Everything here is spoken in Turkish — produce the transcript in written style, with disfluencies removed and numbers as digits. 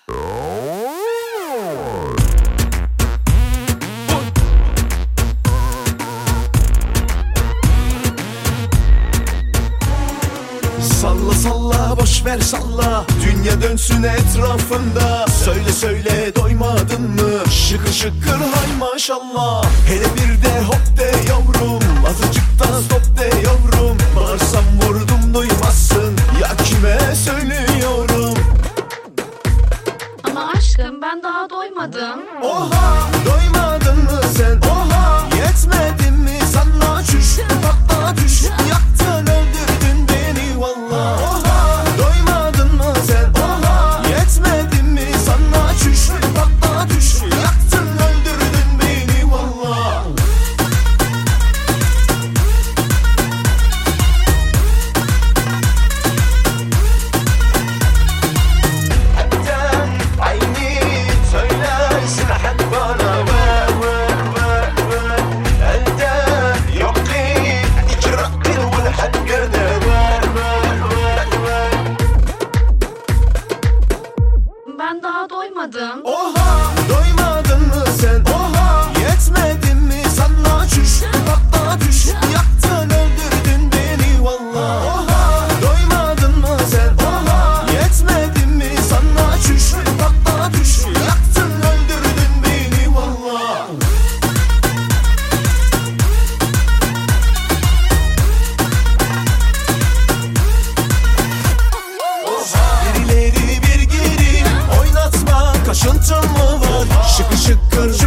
Salla salla boş ver salla, dünya dönsün etrafında. Söyle söyle doymadın mı? Şıkır şıkır hay maşallah. Hele bir de hop de yavrum, azıcık da stop de yavrum. Bağırsam vurdum duymazsın, ya kime söylüyorum? Ama aşkım ben daha doymadım. Oha, doymadın mı sen? Oha, yetmedi mi sana? Çüş patla düş, yaktın öldürdün beni valla. Oha, doymadın mı sen? Oha, yetmedi mi sana? Çüş patla düş, yaktın öldürdün beni valla. Hepten aynı söylersin hep bana. Elde yok ki iki rakil ve hengede. Ben daha doymadım. Oha, doymadın mı sen? Oha, yetmedi mi sana? Çüş patla düş, yaktın öldürdün beni valla. Oha, doymadın mı sen? Oha, yetmedi mi sana? Çüş patla düş, yaktın öldürdün beni valla. Birileri bir geri oynatma, kaşıntın mı var? Şıkır şıkır